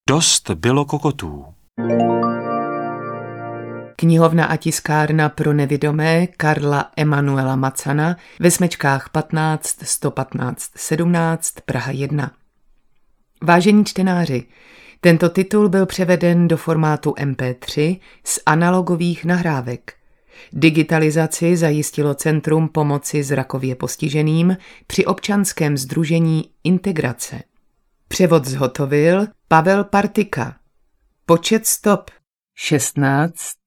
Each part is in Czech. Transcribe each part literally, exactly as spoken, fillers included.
Dost bylo kokotů. Knihovna a tiskárna pro nevidomé Karla Emanuela Macana ve Smečkách patnáct sto patnáct sedmnáct Praha jedna. Vážení čtenáři, tento titul byl převeden do formátu em pé tři z analogových nahrávek. Digitalizaci zajistilo Centrum pomoci zrakově postiženým při občanském sdružení Integrace. Převod zhotovil Pavel Partika. Počet stop šestnáct.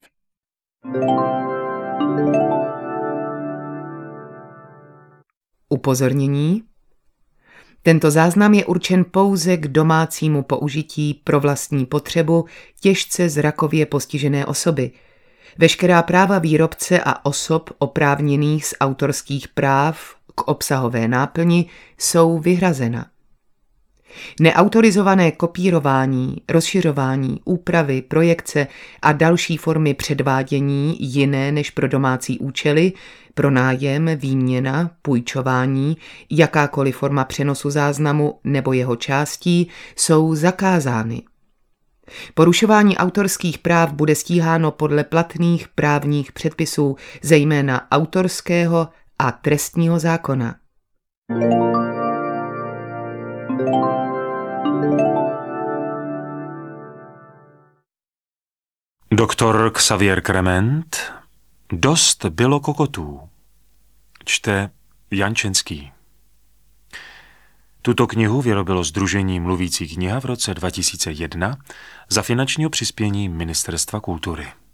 Upozornění. Tento záznam je určen pouze k domácímu použití pro vlastní potřebu těžce zrakově postižené osoby. Veškerá práva výrobce a osob oprávněných z autorských práv k obsahové náplni jsou vyhrazena. Neautorizované kopírování, rozšiřování, úpravy, projekce a další formy předvádění jiné než pro domácí účely, pronájem, výměna, půjčování, jakákoliv forma přenosu záznamu nebo jeho částí jsou zakázány. Porušování autorských práv bude stíháno podle platných právních předpisů, zejména autorského a trestního zákona. Doktor Xavier Krement. Dost bylo kokotů. Čte Jan Čenský. Tuto knihu vyrobilo Sdružení Mluvící kniha v roce dva tisíce jedna za finančního přispění Ministerstva kultury.